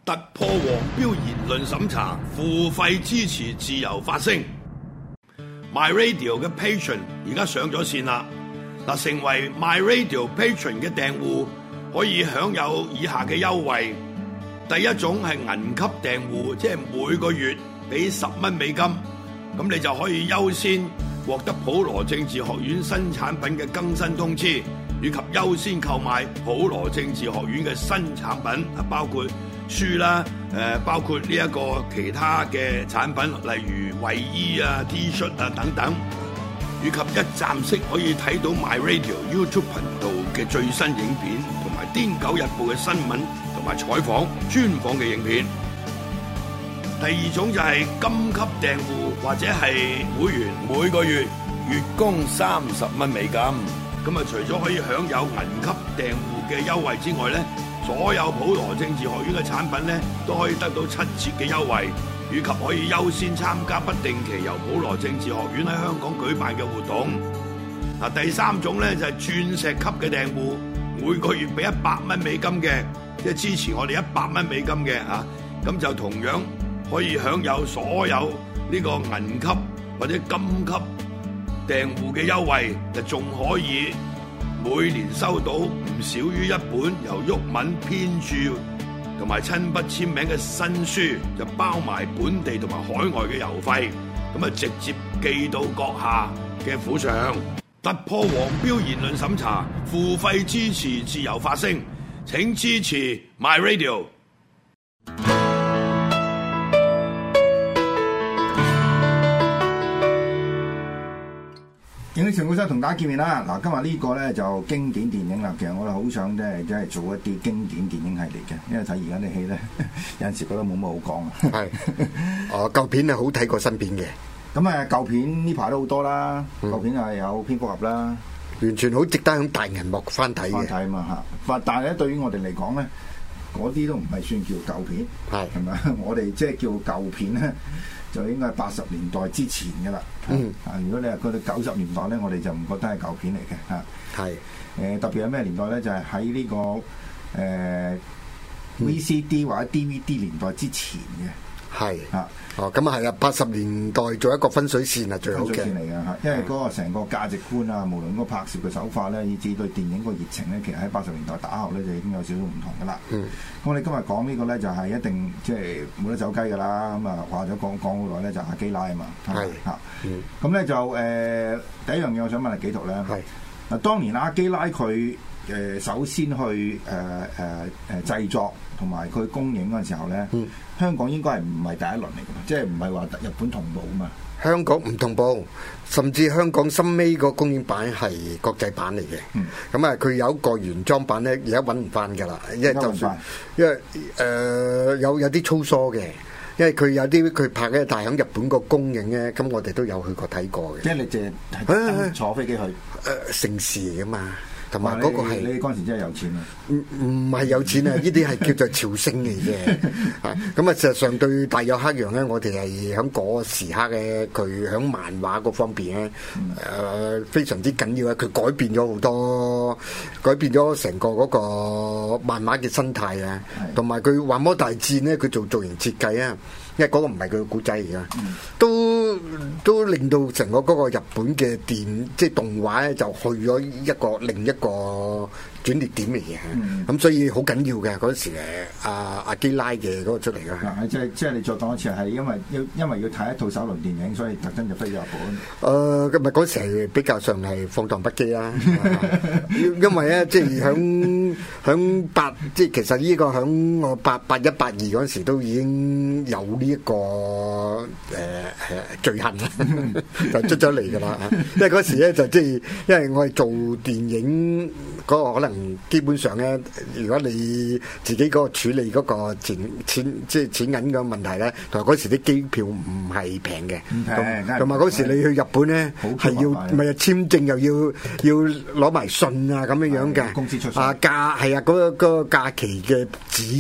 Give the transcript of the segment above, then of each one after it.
突破黃標言論審查，付費支持自由發聲。My Radio 嘅 Patron 而家上咗線啦，嗱，成為 My Radio Patron 嘅訂戶可以享有以下嘅優惠。第一種係銀級訂戶，即係每個月俾10蚊美金，咁你就可以優先獲得普羅政治學院新產品嘅更新通知，以及優先購買普羅政治學院嘅新產品，包括書啦，包括呢一個其他嘅產品，例如衛衣啊、T 恤啊等等，以及一站式可以睇到 My Radio YouTube 頻道嘅最新影片，同埋《癲狗日報》嘅新聞同埋採訪專訪嘅影片。第二種就係金級訂戶或者係會員，每個月月供30蚊美金。咁啊，除咗可以享有銀級訂戶嘅優惠之外咧，所有普羅政治學院嘅產品咧都可以得到7折嘅優惠，以及可以優先參加不定期由普羅政治學院喺香港舉辦嘅活動。嗱，第三種咧就係鑽石級嘅訂戶，每個月俾100蚊美金嘅，即係支持我哋100蚊美金嘅啊，咁就同樣可以享有所有呢個銀級或者金級訂戶嘅優惠，就仲可以每年收到唔少於一本由毓民編著同埋親筆簽名嘅新書，就包埋本地同埋海外嘅郵費，咁啊直接寄到閣下嘅府上。突破黃標言論審查，付費支持自由發聲，請支持 My Radio。 影啲陳冠生同大家見面啦！嗱，今日呢個咧就經典電影啦。其實我哋好想即係做一啲經典電影系列嘅，因為睇而家啲戲咧有陣時覺得冇乜好講。係， 舊片係好睇過新片嘅。 咁啊，舊片呢排都好多啦。舊片係有蝙蝠俠啦， 完全好值得喺大銀幕翻睇嘅。 翻睇啊嘛嚇！但係咧，對於我哋嚟講咧，嗰啲都唔係算叫舊片，係咪？我哋即係叫舊片咧，就應該係80年代之前嘅啦。如果你係覺得90年代咧，我哋就唔覺得係舊片嚟嘅嚇。係特別係咩年代咧？就係喺呢個VCD 或者 DVD 年代之前嘅。係咁啊係啊！80年代做一個分水線啊，最好嘅。分水線嚟嘅嚇，因為嗰個成個價值觀啊，無論嗰個拍攝嘅手法咧，以至對電影個熱情咧，其實喺80年代打後咧就已經有少少唔同噶啦。咁我哋今日講呢個咧就係一定即係冇得走雞噶啦。咁啊話咗講好耐咧就阿基拉啊嘛。係嚇。咁咧就第一樣嘢我想問係幾圖咧？係嗱，當年阿基拉佢首先去製作同埋佢公映嗰陣時候咧，香港應該係唔係第一輪嚟嘅嘛？即係唔係話日本同步啊嘛？香港唔同步，甚至香港深尾個公映版係國際版嚟嘅。咁啊，佢有一個原裝版咧，而家揾唔翻㗎啦。因為就算因為有啲粗疏嘅，因為佢有啲佢拍嘅，但係喺日本個公映咧，咁我哋都有去過睇過嘅。即係你淨係坐飛機去盛事嚟㗎嘛？同埋嗰個係你嗰陣時真係有錢啊！唔係有錢啊！呢啲係叫做朝聖嚟嘅。咁啊，事實上對大友克洋咧，我哋係喺嗰時刻嘅佢喺漫畫嗰方面咧，非常之緊要啊！佢改變咗好多，改變咗成個嗰個漫畫嘅生態啊，同埋佢幻魔大戰咧，佢做造型設計啊。因為嗰個唔係佢嘅古仔嚟㗎，都令到成個嗰個日本嘅即係動畫咧，就去咗另一個轉捩點嚟嘅。咁所以好緊要嘅嗰時阿基拉嘅嗰個出嚟㗎。即係你再講一次係因為要睇一套首輪電影，所以特登就飛咗日本。咁咪嗰時係比較上係放蕩不羈啦。因為咧，即係即係其實呢個響我81、82嗰時都已經有呢一個罪行就出咗嚟㗎啦。因為嗰時咧就即係因為我係做電影嗰個可能基本上咧，如果你自己嗰個處理嗰個錢即係錢銀嘅問題咧，同埋嗰時啲機票唔係平嘅，同埋嗰時你去日本咧係要咪簽證又要攞埋信啊咁樣樣嘅，公司出信假係啊嗰個假期嘅紙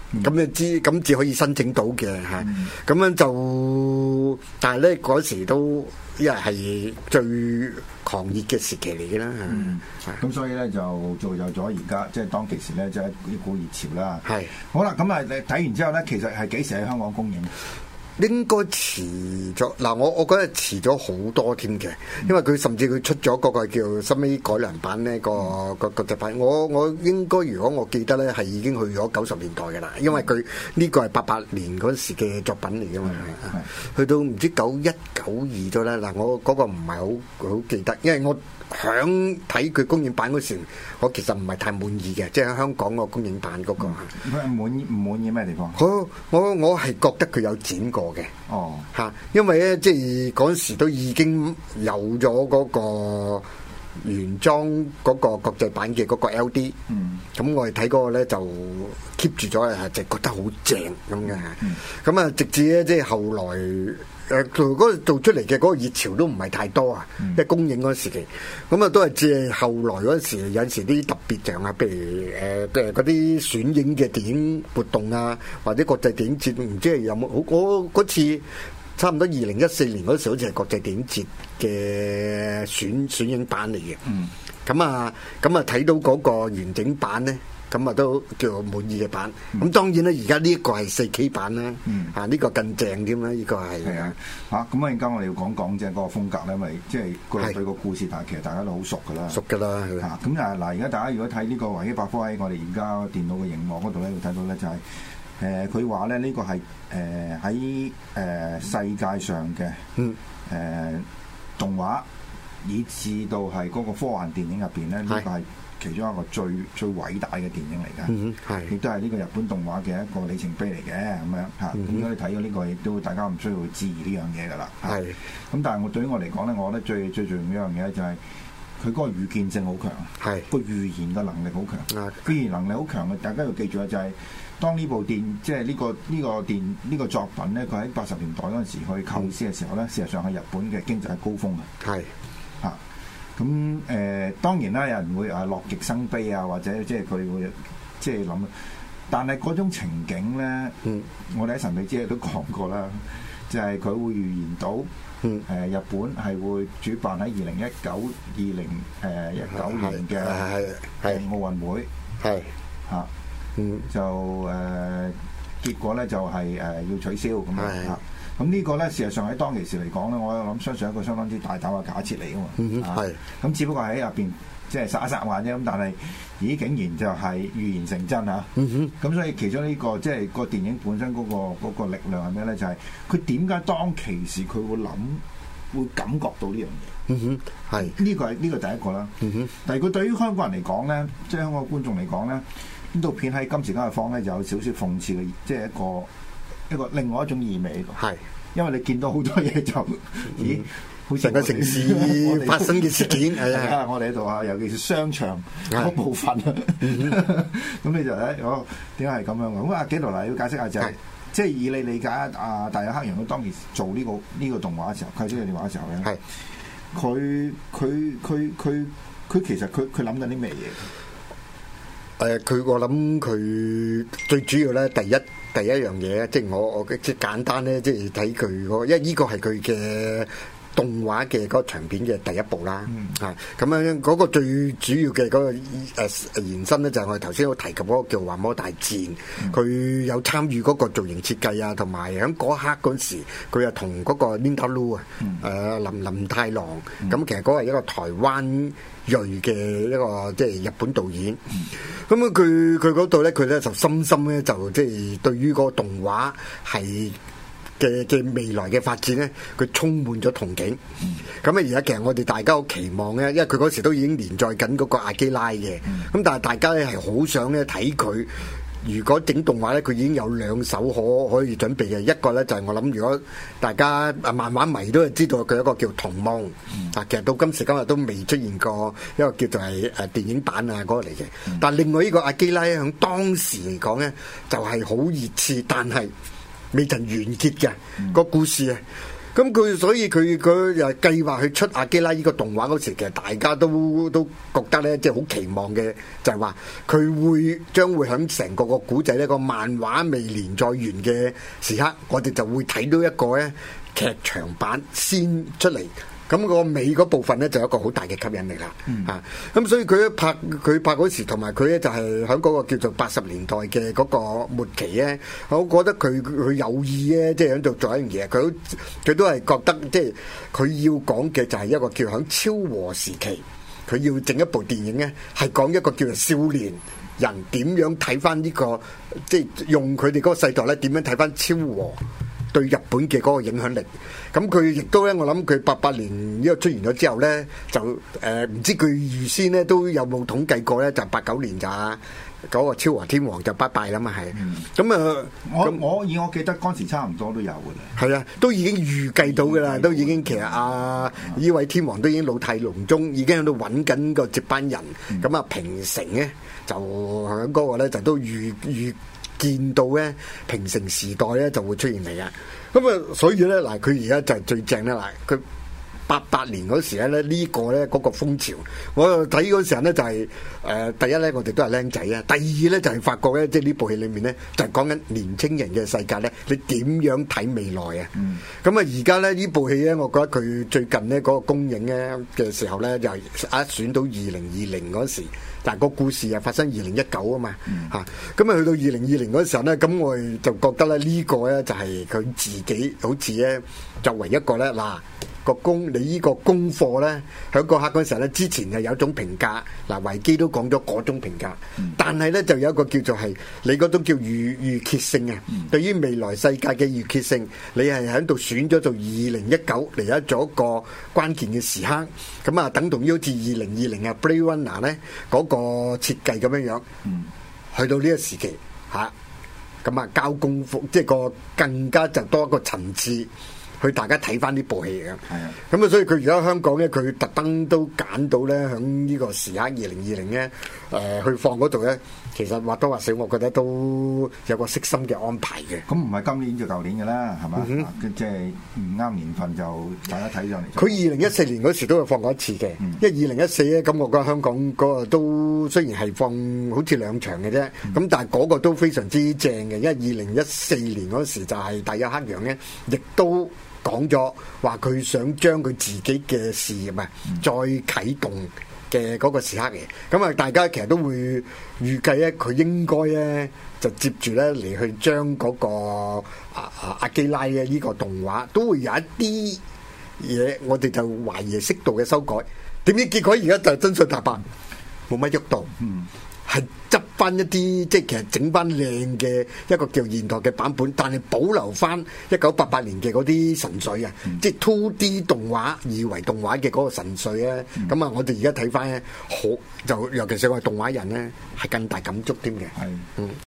咁你知咁至可以申請到嘅嚇。咁樣就，但係咧嗰時都因為係最狂熱嘅時期嚟嘅啦。 咁所以咧就造就咗而家即係當其時咧即係一股熱潮啦。 係好啦，咁啊你睇完之後咧，其實係幾時喺香港公映？ 應該遲咗嗱，我覺得遲咗好多添嘅，因為佢甚至佢出咗嗰個叫收尾改良版呢個隻版，我應該如果我記得咧係已經去咗90年代嘅啦，因為佢呢個係88年嗰時嘅作品嚟嘅嘛，去到唔知91、92咗啦。嗱，我嗰個唔係好記得，因為我響睇佢公映版嗰時，我其實唔係太滿意嘅，即係香港個公映版嗰個。 唔滿意咩地方？ 我係覺得佢有剪過嘅。 哦， 嚇，因為咧即係嗰時都已經有咗嗰個原裝嗰個國際版嘅嗰個 LD。咁我哋睇嗰個咧就 keep 住咗啊，就覺得好正咁嘅。咁啊，直至咧即係後來。嗰個做出嚟嘅嗰個熱潮都唔係太多啊，即係公映嗰時期，咁啊都係借後來嗰時有陣時啲特別獎啊，譬如嗰啲選映嘅電影活動啊，或者國際電影節，唔知係有冇？我嗰次差唔多2014年嗰時，好似係國際電影節嘅選映版嚟嘅。咁啊睇到嗰個完整版咧。咁啊都叫滿意嘅版，咁當然啦，而家呢一個係4K 版啦，呢個更正添啦，呢個係。 係啊，咁而家我哋要講即係嗰個風格咧，因為即係對個故事，但係其實大家都好熟㗎啦。 熟㗎啦，係咁嗱，而家大家如果睇呢個維基百科喺我哋而家電腦嘅熒幕嗰度咧，會睇到咧就係佢話咧呢個係喺世界上嘅動畫，以至到係嗰個科幻電影入邊咧，呢個係其中一個最偉大嘅電影嚟㗎，亦都係呢個日本動畫嘅一個里程碑嚟嘅咁樣嚇。咁如果你睇咗呢個，亦都大家唔需要去質疑呢樣嘢㗎啦。咁但係對於我嚟講咧，我覺得最重要一樣嘢就係佢嗰個預見性好強，個預言嘅能力好強。預言能力好強嘅，大家要記住啊，就係當呢部電即係呢個作品咧，佢喺80年代嗰陣時去構思嘅時候咧，事實上係日本嘅經濟係高峰嘅。咁當然啦，有人會樂極生悲啊，或者即係佢會即係諗，但係嗰種情景咧，我哋喺神秘之夜都講過啦，就係佢會預言到日本係會主辦喺2019年嘅奧運會，就結果咧就係要取消咁樣。咁呢個咧，事實上喺當其時嚟講咧，我諗相信一個相當之大膽嘅假設嚟㗎嘛。咁只不過喺入邊即係撒一撒眼啫。咁但係，竟然就係預言成真嚇。咁所以其中呢個即係個電影本身嗰個力量係咩咧？就係佢點解當其時佢會感覺到呢樣嘢？呢個第一個啦。第二個對於香港人嚟講咧，即係香港觀眾嚟講咧，呢套片喺今時今日放咧，就有少少諷刺嘅，即係一個另外一種意味喺度，因為你見到好多嘢就，好似成個城市發生嘅事件，我哋喺度啊，尤其是商場嗰部分啊，咁你就點解係咁樣嘅？咁阿紀陶嚟要解釋下就係，即係以你理解大友克洋佢當時做呢個動畫嘅時候，佢呢個電話嘅時候咧，佢其實佢諗緊啲咩嘢？ 我諗佢最主要咧，第一樣嘢，即係我即係簡單咧，即係睇佢因為呢個係佢嘅動畫嘅嗰個長片嘅第一部啦。咁樣嗰個最主要嘅嗰個延伸咧，就係我哋頭先有提及嗰個叫《幻魔大戰》，佢有參與嗰個造型設計啊，同埋喺嗰一刻嗰時，佢又同嗰個 Linda Lu 林太郎，咁其實嗰個係一個台灣裔嘅一個即係日本導演。咁啊，佢嗰度咧，佢咧就深深咧就即係對於嗰個動畫係嘅未來嘅發展咧，佢充滿咗憧憬。咁而家其實我哋大家好期望咧，因為佢嗰時都已經連載緊嗰個阿基拉嘅。咁但係大家咧係好想咧睇佢。如果整動畫咧，佢已經有2手可以準備嘅。一個咧就係我諗，如果大家漫畫迷都係知道佢一個叫《童夢》，其實到今時今日都未出現過一個叫做係電影版啊嗰個嚟嘅。但係另外呢個阿基拉喺當時嚟講咧，就係好熱刺，但係未曾完結嘅個故事啊。咁咁佢所以佢又計劃去出阿基拉呢個動畫嗰時，其實大家都覺得咧，即係好期望嘅，就係話佢將會喺成個古仔呢個漫畫未連載完嘅時刻，我哋就會睇到一個咧劇場版先出嚟。咁個尾嗰部分咧就有一個好大嘅吸引力啦，咁所以佢拍嗰時，同埋佢咧就係喺嗰個叫做80年代嘅嗰個末期咧，我覺得佢有意咧，即係喺度做一樣嘢，佢都係覺得即係佢要講嘅就係一個叫喺昭和時期，佢要整一部電影咧，係講一個叫做少年人點樣睇翻呢個，即係用佢哋嗰個世代咧點樣睇翻昭和對日本嘅嗰個影響力。咁佢亦都咧，我諗佢88年呢個出現咗之後咧，就唔知佢預先咧都有冇統計過咧，就89年就嗰個昭和天皇就拜拜啦嘛，係。咁啊， 我記得嗰時差唔多都有嘅啦。係啊，都已經預計到嘅啦，都已經其實呢位天皇都已經老態龍鍾，已經喺度揾緊個接班人。咁啊，平成咧就喺嗰個咧就都預見到咧平成時代咧就會出現嚟嘅。咁啊，所以咧嗱，佢而家就係最正啦嗱，佢88年嗰時咧呢個咧嗰個風潮，我睇嗰時候咧就係第一咧我哋都係僆仔啊，第二咧就係發覺咧即係呢部戲裏面咧就係講緊年青人嘅世界咧，你點樣睇未來啊？咁啊而家咧呢部戲咧，我覺得佢最近咧嗰個公映咧嘅時候咧就選到2020嗰時。但係個故事啊發生2019啊嘛嚇，咁啊去到2020嗰時候咧，咁我哋就覺得咧呢個咧就係佢自己好似咧作為一個咧嗱你呢個功課咧喺嗰刻嗰時候咧，之前係有種評價嗱，維基都講咗嗰種評價，但係咧就有一個叫做係你嗰種叫預揭性啊，對於未來世界嘅預揭性，你係喺度選咗做2019嚟咗做一個關鍵嘅時刻，咁啊等同於好似2020啊 Blade Runner 咧嗰個設計咁樣樣，去到呢個時期嚇，咁啊交功課，即係個更加就多一個層次。去大家睇翻呢部戲嘅，咁啊，所以佢而家香港咧，佢特登都揀到咧，喺呢個時刻2020咧，去放嗰度咧，其實或多或少，我覺得都有個悉心嘅安排嘅。 咁唔係今年就舊年嘅啦，係嘛？即係唔啱年份就大家睇上嚟。 佢2014年嗰時都有放過一次嘅，因為2014咧，咁我覺得香港嗰個都雖然係放好似2場嘅啫，咁但係嗰個都非常之正嘅，因為2014年嗰時就係大友克洋咧，亦都講咗話佢想將佢自己嘅事業啊再啟動嘅嗰個時刻嘅，咁啊大家其實都會預計咧，佢應該咧就接住咧嚟去將嗰個阿基拉嘅呢個動畫都會有一啲嘢，我哋就懷疑適度嘅修改，點知結果而家就真相大白，冇乜喐到。係執翻一啲，即係其實整翻靚嘅一個叫現代嘅版本，但係保留翻1988年嘅嗰啲神髓啊，即係 2D 動畫、二維動畫嘅嗰個神髓咧。咁啊，我哋而家睇翻咧，好就尤其是我係動畫人咧，係更大感觸添嘅。